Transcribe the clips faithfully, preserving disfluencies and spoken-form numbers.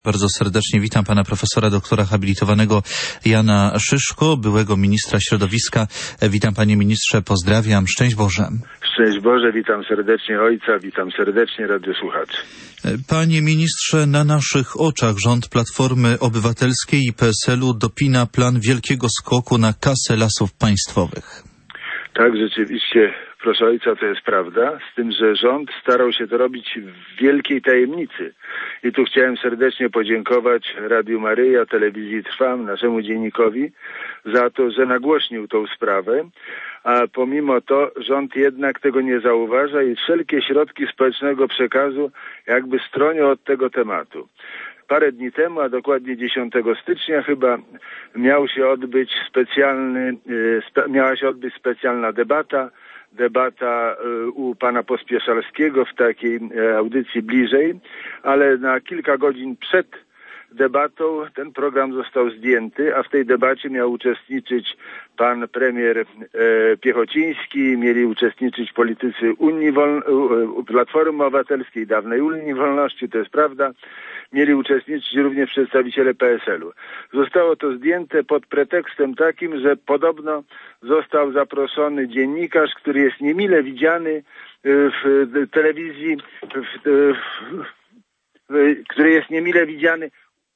Bardzo serdecznie witam pana profesora doktora habilitowanego Jana Szyszko, byłego ministra środowiska. Witam panie ministrze, pozdrawiam, szczęść Boże. Szczęść Boże, witam serdecznie ojca, witam serdecznie radiosłuchaczy. Panie ministrze, na naszych oczach rząd Platformy Obywatelskiej i P S L u dopina plan wielkiego skoku na kasę Lasów Państwowych. Tak, rzeczywiście, proszę ojca, to jest prawda, z tym, że rząd starał się to robić w wielkiej tajemnicy. I tu chciałem serdecznie podziękować Radiu Maryja, Telewizji Trwam, naszemu dziennikowi za to, że nagłośnił tą sprawę, a pomimo to rząd jednak tego nie zauważa i wszelkie środki społecznego przekazu jakby stronią od tego tematu. Parę dni temu, a dokładnie dziesiątego stycznia chyba, miał się odbyć specjalny, spe, miała się odbyć specjalna debata, debata u pana Pospieszalskiego w takiej audycji bliżej, ale na kilka godzin przed debatą ten program został zdjęty, a w tej debacie miał uczestniczyć pan premier e, Piechociński, mieli uczestniczyć politycy Unii Woln- Platformy Obywatelskiej, dawnej Unii Wolności, to jest prawda, mieli uczestniczyć również przedstawiciele P S L u. Zostało to zdjęte pod pretekstem takim, że podobno został zaproszony dziennikarz, który jest niemile widziany w telewizji, w, w, w, który jest niemile widziany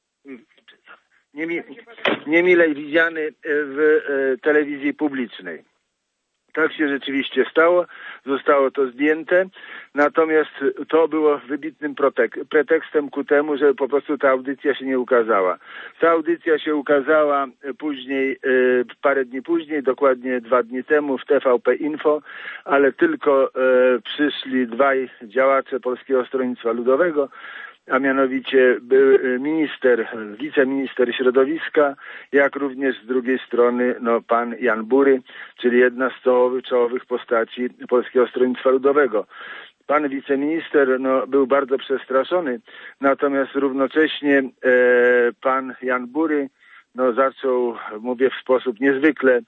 niemile widziany w telewizji publicznej. Tak się rzeczywiście stało, zostało to zdjęte, natomiast to było wybitnym protek- pretekstem ku temu, że po prostu ta audycja się nie ukazała. Ta audycja się ukazała później, parę dni później, dokładnie dwa dni temu w T V P Info, ale tylko przyszli dwaj działacze Polskiego Stronnictwa Ludowego, a mianowicie był minister, wiceminister środowiska, jak również z drugiej strony no, pan Jan Bury, czyli jedna z czołowych, czołowych postaci Polskiego Stronnictwa Ludowego. Pan wiceminister no, był bardzo przestraszony, natomiast równocześnie e, pan Jan Bury no, zaczął, mówię w sposób niezwykle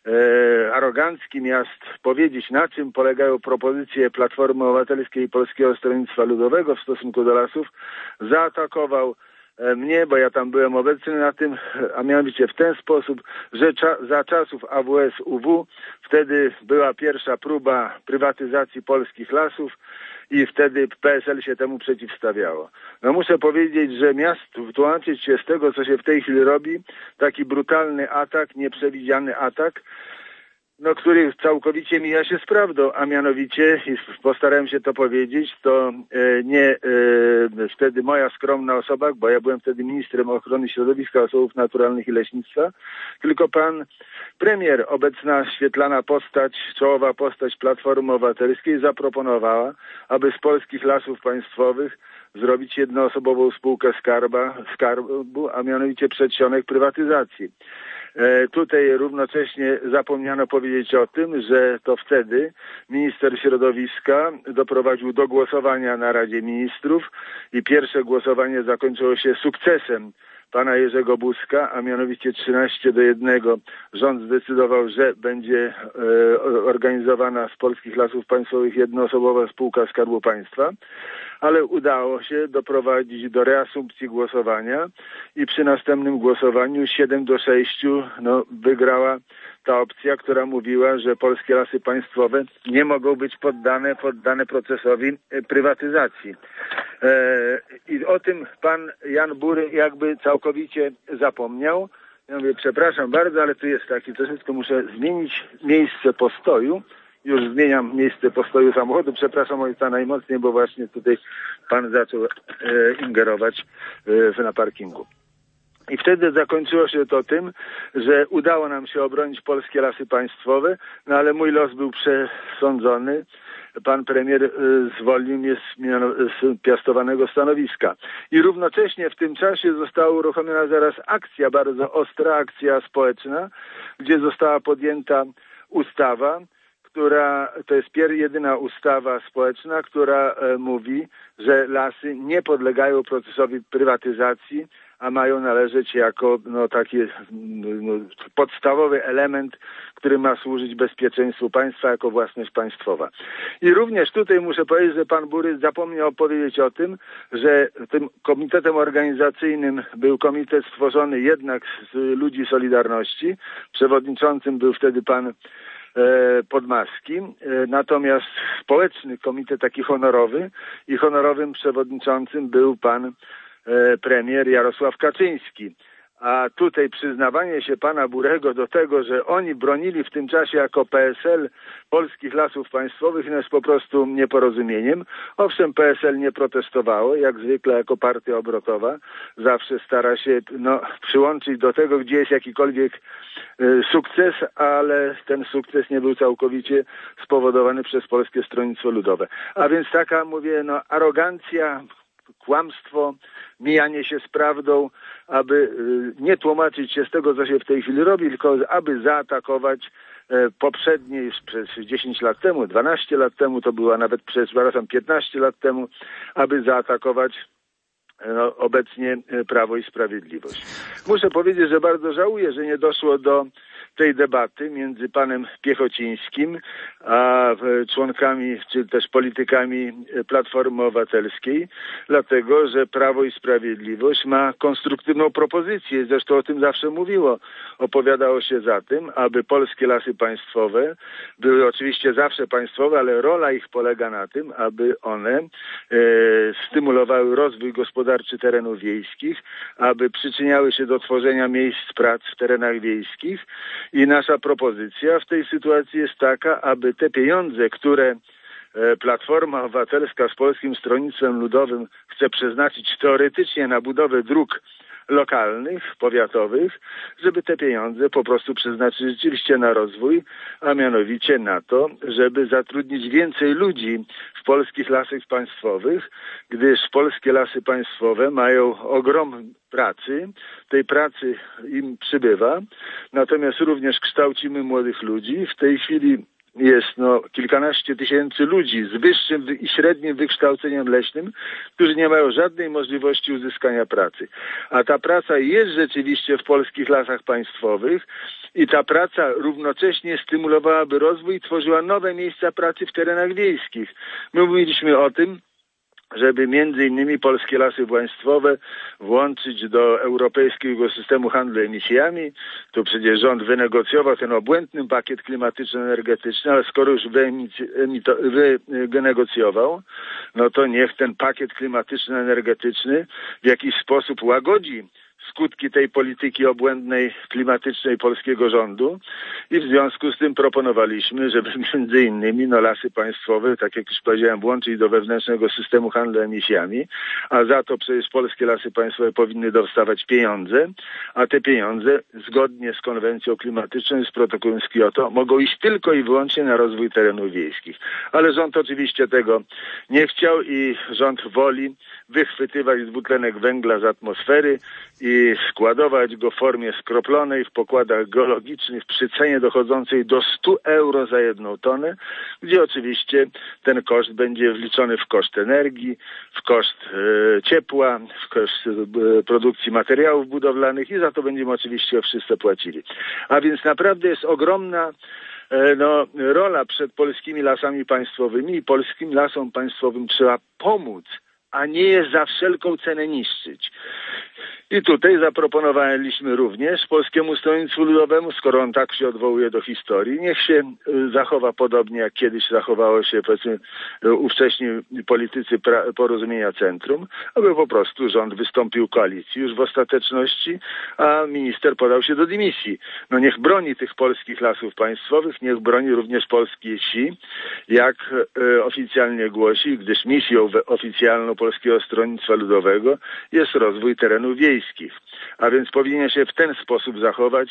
E, arogancki miast powiedzieć, na czym polegają propozycje Platformy Obywatelskiej i Polskiego Stronnictwa Ludowego w stosunku do lasów, zaatakował e, mnie, bo ja tam byłem obecny na tym, a mianowicie w ten sposób, że cza- za czasów A W S U W wtedy była pierwsza próba prywatyzacji polskich lasów i wtedy P S L się temu przeciwstawiało. No muszę powiedzieć, że miast tłumaczyć się z tego, co się w tej chwili robi, taki brutalny atak, nieprzewidziany atak, no, który całkowicie mija się z prawdą, a mianowicie, i postarałem się to powiedzieć, to e, nie e, wtedy moja skromna osoba, bo ja byłem wtedy ministrem ochrony środowiska, zasobów naturalnych i leśnictwa, tylko pan premier, obecna świetlana postać, czołowa postać Platformy Obywatelskiej zaproponowała, aby z polskich lasów państwowych zrobić jednoosobową spółkę skarba, skarbu, a mianowicie przedsionek prywatyzacji. E, tutaj równocześnie zapomniano powiedzieć o tym, że to wtedy minister środowiska doprowadził do głosowania na Radzie Ministrów i pierwsze głosowanie zakończyło się sukcesem pana Jerzego Buzka, a mianowicie trzynaście do jednego rząd zdecydował, że będzie e, organizowana z polskich lasów państwowych jednoosobowa spółka Skarbu Państwa, ale udało się doprowadzić do reasumpcji głosowania i przy następnym głosowaniu siedem do sześciu no, wygrała ta opcja, która mówiła, że polskie lasy państwowe nie mogą być poddane, poddane procesowi prywatyzacji. E, I o tym pan Jan Bury jakby całkowicie zapomniał. Ja mówię, przepraszam bardzo, ale tu jest taki, troszeczkę muszę zmienić miejsce postoju. Już zmieniam miejsce postoju samochodu. Przepraszam ojca najmocniej, bo właśnie tutaj pan zaczął e, ingerować e, na parkingu. I wtedy zakończyło się to tym, że udało nam się obronić polskie lasy państwowe, no ale mój los był przesądzony. Pan premier y, zwolnił mnie z, z piastowanego stanowiska. I równocześnie w tym czasie została uruchomiona zaraz akcja, bardzo ostra akcja społeczna, gdzie została podjęta ustawa, która to jest pier, jedyna ustawa społeczna, która e, mówi, że lasy nie podlegają procesowi prywatyzacji, a mają należeć jako no, taki no, podstawowy element, który ma służyć bezpieczeństwu państwa jako własność państwowa. I również tutaj muszę powiedzieć, że pan Burys zapomniał powiedzieć o tym, że tym komitetem organizacyjnym był komitet stworzony jednak z ludzi Solidarności. Przewodniczącym był wtedy pan Podmaski, natomiast społeczny komitet taki honorowy i honorowym przewodniczącym był pan premier Jarosław Kaczyński. A tutaj przyznawanie się pana Burego do tego, że oni bronili w tym czasie jako P S L polskich lasów państwowych, no jest po prostu nieporozumieniem. Owszem, P S L nie protestowało, jak zwykle jako partia obrotowa. Zawsze stara się no, przyłączyć do tego, gdzie jest jakikolwiek y, sukces, ale ten sukces nie był całkowicie spowodowany przez Polskie Stronnictwo Ludowe. A więc taka, mówię, no arogancja, kłamstwo, mijanie się z prawdą, aby y, nie tłumaczyć się z tego, co się w tej chwili robi, tylko aby zaatakować y, poprzednie już przez dziesięć lat temu, dwanaście lat temu, to była nawet przez, przepraszam, piętnaście lat temu, aby zaatakować y, no, obecnie y, Prawo i Sprawiedliwość. Muszę powiedzieć, że bardzo żałuję, że nie doszło do tej debaty między panem Piechocińskim a członkami, czy też politykami Platformy Obywatelskiej, dlatego, że Prawo i Sprawiedliwość ma konstruktywną propozycję, zresztą o tym zawsze mówiło. Opowiadało się za tym, aby polskie lasy państwowe były oczywiście zawsze państwowe, ale rola ich polega na tym, aby one e, stymulowały rozwój gospodarczy terenów wiejskich, aby przyczyniały się do tworzenia miejsc prac w terenach wiejskich. I nasza propozycja w tej sytuacji jest taka, aby te pieniądze, które Platforma Obywatelska z Polskim Stronnictwem Ludowym chce przeznaczyć teoretycznie na budowę dróg lokalnych, powiatowych, żeby te pieniądze po prostu przeznaczyć rzeczywiście na rozwój, a mianowicie na to, żeby zatrudnić więcej ludzi w polskich lasach państwowych, gdyż polskie lasy państwowe mają ogrom pracy, tej pracy im przybywa, natomiast również kształcimy młodych ludzi. W tej chwili jest no, kilkanaście tysięcy ludzi z wyższym i średnim wykształceniem leśnym, którzy nie mają żadnej możliwości uzyskania pracy. A ta praca jest rzeczywiście w polskich lasach państwowych i ta praca równocześnie stymulowałaby rozwój i tworzyła nowe miejsca pracy w terenach wiejskich. My mówiliśmy o tym, żeby między innymi polskie lasy państwowe włączyć do europejskiego systemu handlu emisjami. To przecież rząd wynegocjował ten obłędny pakiet klimatyczno-energetyczny, ale skoro już wynegocjował, no to niech ten pakiet klimatyczno-energetyczny w jakiś sposób łagodzi skutki tej polityki obłędnej, klimatycznej polskiego rządu i w związku z tym proponowaliśmy, żeby między innymi no, lasy państwowe, tak jak już powiedziałem, włączyć do wewnętrznego systemu handlu emisjami, a za to przecież polskie lasy państwowe powinny dostawać pieniądze, a te pieniądze zgodnie z konwencją klimatyczną i z protokołem z Kioto mogą iść tylko i wyłącznie na rozwój terenów wiejskich. Ale rząd oczywiście tego nie chciał i rząd woli wychwytywać dwutlenek węgla z atmosfery i składować go w formie skroplonej w pokładach geologicznych przy cenie dochodzącej do stu euro za jedną tonę, gdzie oczywiście ten koszt będzie wliczony w koszt energii, w koszt e, ciepła, w koszt e, produkcji materiałów budowlanych i za to będziemy oczywiście wszyscy płacili. A więc naprawdę jest ogromna e, no, rola przed polskimi lasami państwowymi i polskim lasom państwowym trzeba pomóc, a nie je za wszelką cenę niszczyć. I tutaj zaproponowaliśmy również Polskiemu Stronnictwu Ludowemu, skoro on tak się odwołuje do historii, niech się zachowa podobnie jak kiedyś zachowało się, powiedzmy, ówcześni politycy Porozumienia Centrum, aby po prostu rząd wystąpił koalicji już w ostateczności, a minister podał się do dymisji. No niech broni tych polskich lasów państwowych, niech broni również polskiej wsi, jak e, oficjalnie głosi, gdyż misją oficjalną Polskiego Stronnictwa Ludowego jest rozwój terenów wiejskich. A więc powinien się w ten sposób zachować,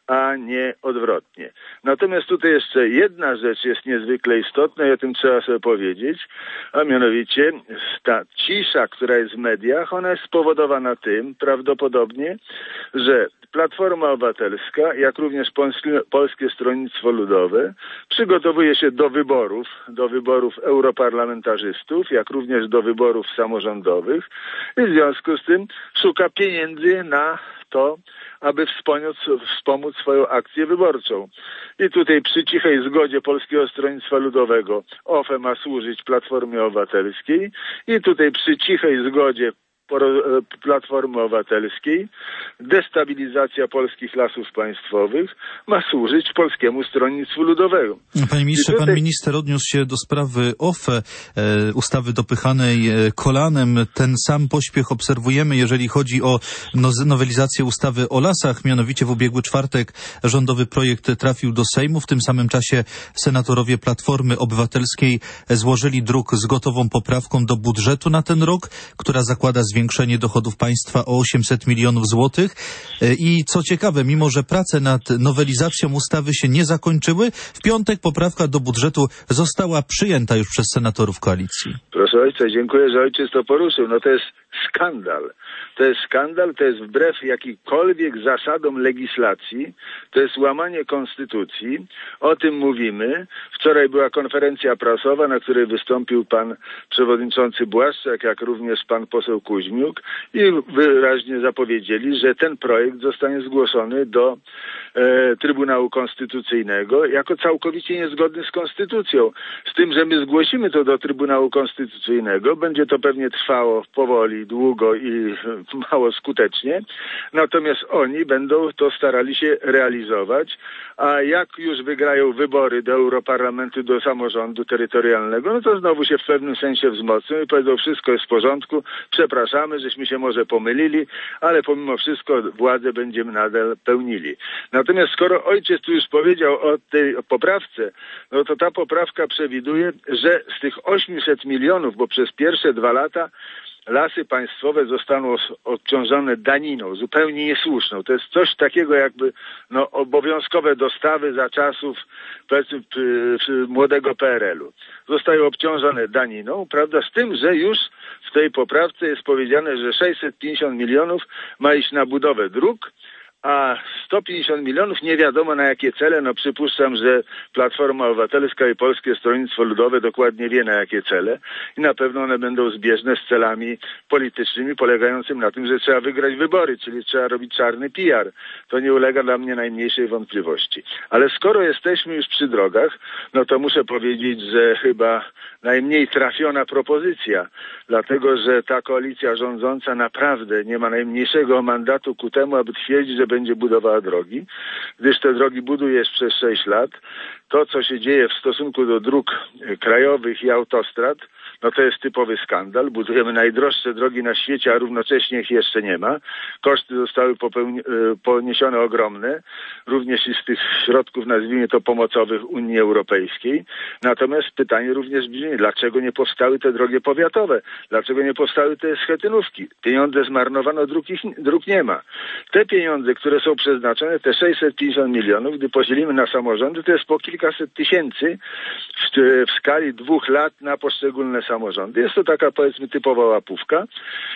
a nie odwrotnie. Natomiast tutaj jeszcze jedna rzecz jest niezwykle istotna i o tym trzeba sobie powiedzieć, a mianowicie ta cisza, która jest w mediach, ona jest spowodowana tym prawdopodobnie, że Platforma Obywatelska, jak również Polskie, Polskie Stronnictwo Ludowe przygotowuje się do wyborów, do wyborów europarlamentarzystów, jak również do wyborów samorządowych i w związku z tym szuka pieniędzy na to, aby wspomóc, wspomóc swoją akcję wyborczą. I tutaj przy cichej zgodzie Polskiego Stronnictwa Ludowego O F E ma służyć Platformie Obywatelskiej i tutaj przy cichej zgodzie Platformy Obywatelskiej destabilizacja polskich lasów państwowych ma służyć Polskiemu Stronnictwu Ludowemu. Panie ministrze, tutaj... pan minister odniósł się do sprawy O F E, e, ustawy dopychanej kolanem. Ten sam pośpiech obserwujemy, jeżeli chodzi o nowelizację ustawy o lasach. Mianowicie w ubiegły czwartek rządowy projekt trafił do Sejmu. W tym samym czasie senatorowie Platformy Obywatelskiej złożyli druk z gotową poprawką do budżetu na ten rok, która zakłada zwiększenie dochodów państwa o osiemset milionów złotych. I co ciekawe, mimo że prace nad nowelizacją ustawy się nie zakończyły, w piątek poprawka do budżetu została przyjęta już przez senatorów koalicji. Proszę ojca, dziękuję, że ojciec to poruszył. No to jest skandal. To jest skandal, to jest wbrew jakikolwiek zasadom legislacji, to jest łamanie konstytucji. O tym mówimy. Wczoraj była konferencja prasowa, na której wystąpił pan przewodniczący Błaszczak, jak również pan poseł Kuźmiuk i wyraźnie zapowiedzieli, że ten projekt zostanie zgłoszony do e, Trybunału Konstytucyjnego jako całkowicie niezgodny z konstytucją. Z tym, że my zgłosimy to do Trybunału Konstytucyjnego, będzie to pewnie trwało powoli, długo i mało skutecznie, natomiast oni będą to starali się realizować, a jak już wygrają wybory do Europarlamentu, do samorządu terytorialnego, no to znowu się w pewnym sensie wzmocnią i powiedzą, wszystko jest w porządku, przepraszamy, żeśmy się może pomylili, ale pomimo wszystko władzę będziemy nadal pełnili. Natomiast skoro ojciec tu już powiedział o tej poprawce, no to ta poprawka przewiduje, że z tych osiemset milionów, bo przez pierwsze dwa lata lasy państwowe zostaną obciążone daniną, zupełnie niesłuszną. To jest coś takiego jakby no, obowiązkowe dostawy za czasów powiedzmy, przy, przy młodego P R L u. Zostają obciążone daniną, prawda, z tym, że już w tej poprawce jest powiedziane, że sześćset pięćdziesiąt milionów ma iść na budowę dróg, a sto pięćdziesiąt milionów nie wiadomo na jakie cele. No przypuszczam, że Platforma Obywatelska i Polskie Stronnictwo Ludowe dokładnie wie na jakie cele i na pewno one będą zbieżne z celami politycznymi polegającymi na tym, że trzeba wygrać wybory, czyli trzeba robić czarny P R. To nie ulega dla mnie najmniejszej wątpliwości. Ale skoro jesteśmy już przy drogach, no to muszę powiedzieć, że chyba najmniej trafiona propozycja, dlatego że ta koalicja rządząca naprawdę nie ma najmniejszego mandatu ku temu, aby twierdzić, że będzie budowała drogi, gdyż te drogi buduje przez sześć lat. To, co się dzieje w stosunku do dróg krajowych i autostrad, no to jest typowy skandal. Budujemy najdroższe drogi na świecie, a równocześnie ich jeszcze nie ma. Koszty zostały popełni- poniesione ogromne, również i z tych środków, nazwijmy to, pomocowych Unii Europejskiej. Natomiast pytanie również brzmi, dlaczego nie powstały te drogi powiatowe? Dlaczego nie powstały te schetynówki? Pieniądze zmarnowano, dróg, ich, dróg nie ma. Te pieniądze, które są przeznaczone, te sześćset pięćdziesiąt milionów, gdy podzielimy na samorządy, to jest po kilkaset tysięcy w, w skali dwóch lat na poszczególne samorządy. Jest to taka, powiedzmy, typowa łapówka.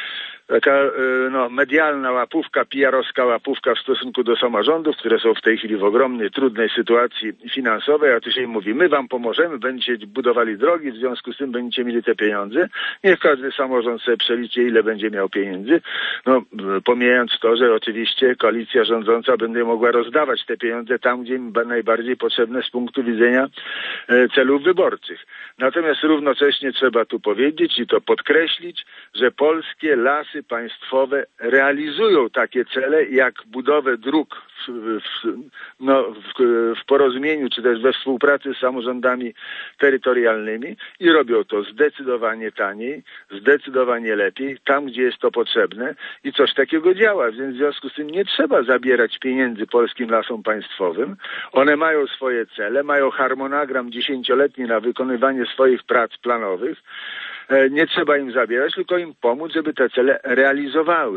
Taka no, medialna łapówka, P R-owska łapówka w stosunku do samorządów, które są w tej chwili w ogromnej, trudnej sytuacji finansowej, a tu się mówi, my wam pomożemy, będziecie budowali drogi, w związku z tym będziecie mieli te pieniądze. Niech każdy samorząd sobie przeliczy, ile będzie miał pieniędzy. No, pomijając to, że oczywiście koalicja rządząca będzie mogła rozdawać te pieniądze tam, gdzie im najbardziej potrzebne z punktu widzenia e, celów wyborczych. Natomiast równocześnie trzeba tu powiedzieć i to podkreślić, że polskie lasy państwowe realizują takie cele jak budowę dróg w, w, no, w, w porozumieniu czy też we współpracy z samorządami terytorialnymi i robią to zdecydowanie taniej, zdecydowanie lepiej, tam gdzie jest to potrzebne i coś takiego działa. Więc w związku z tym nie trzeba zabierać pieniędzy polskim lasom państwowym. One mają swoje cele, mają harmonogram dziesięcioletni na wykonywanie swoich prac planowych. Nie trzeba im zabierać, tylko im pomóc, żeby te cele realizowały.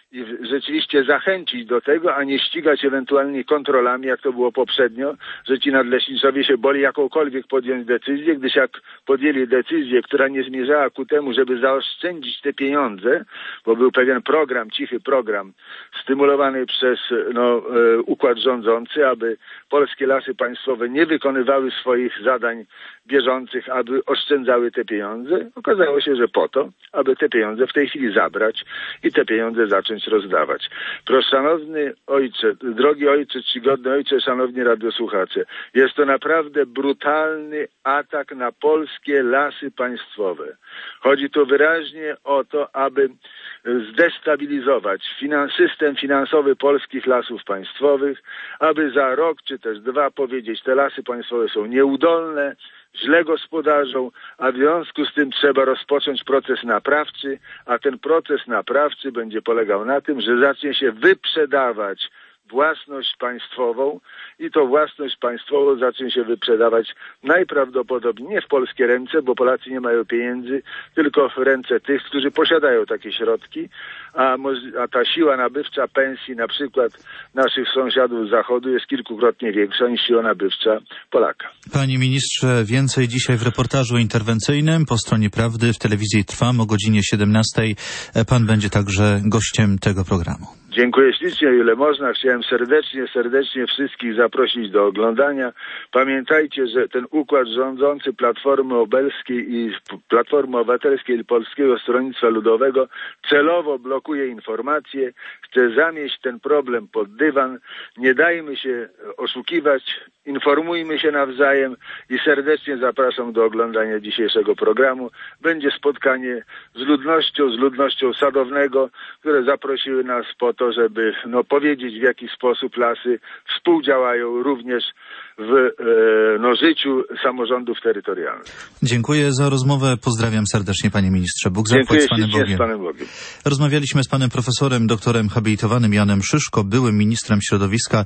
i rzeczywiście zachęcić do tego, a nie ścigać ewentualnie kontrolami, jak to było poprzednio, że ci nadleśniczowie się boli jakąkolwiek podjąć decyzję, gdyż jak podjęli decyzję, która nie zmierzała ku temu, żeby zaoszczędzić te pieniądze, bo był pewien program, cichy program, stymulowany przez no, e, układ rządzący, aby polskie lasy państwowe nie wykonywały swoich zadań bieżących, aby oszczędzały te pieniądze. Okazało się, że po to, aby te pieniądze w tej chwili zabrać i te pieniądze zacząć rozdawać. Proszę, szanowny ojcze, drogi ojcze, czcigodny ojcze, szanowni radiosłuchacze, jest to naprawdę brutalny atak na polskie lasy państwowe. Chodzi tu wyraźnie o to, aby zdestabilizować finan- system finansowy polskich lasów państwowych, aby za rok czy też dwa powiedzieć, te lasy państwowe są nieudolne, źle gospodarzą, a w związku z tym trzeba rozpocząć proces naprawczy, a ten proces naprawczy będzie polegał na tym, że zacznie się wyprzedawać własność państwową i to własność państwową zacznie się wyprzedawać najprawdopodobniej nie w polskie ręce, bo Polacy nie mają pieniędzy, tylko w ręce tych, którzy posiadają takie środki, a, a ta siła nabywcza pensji na przykład naszych sąsiadów z Zachodu jest kilkukrotnie większa niż siła nabywcza Polaka. Panie ministrze, więcej dzisiaj w reportażu interwencyjnym po stronie Prawdy w telewizji Trwam o godzinie siedemnastej. Pan będzie także gościem tego programu. Dziękuję ślicznie, ile można. Chciałem serdecznie, serdecznie wszystkich zaprosić do oglądania. Pamiętajcie, że ten układ rządzący Platformy Obywatelskiej i Platformy Obywatelskiej i Polskiego Stronnictwa Ludowego celowo blokuje informacje, chce zamieść ten problem pod dywan. Nie dajmy się oszukiwać, informujmy się nawzajem i serdecznie zapraszam do oglądania dzisiejszego programu. Będzie spotkanie z ludnością, z ludnością Sadownego, które zaprosiły nas po to, żeby no, powiedzieć, w jaki sposób lasy współdziałają również w e, no, życiu samorządów terytorialnych. Dziękuję za rozmowę. Pozdrawiam serdecznie, panie ministrze. Bóg zapłać z Panem Bogiem. z Panem Bogiem. Rozmawialiśmy z panem profesorem, doktorem habilitowanym Janem Szyszko, byłym ministrem środowiska.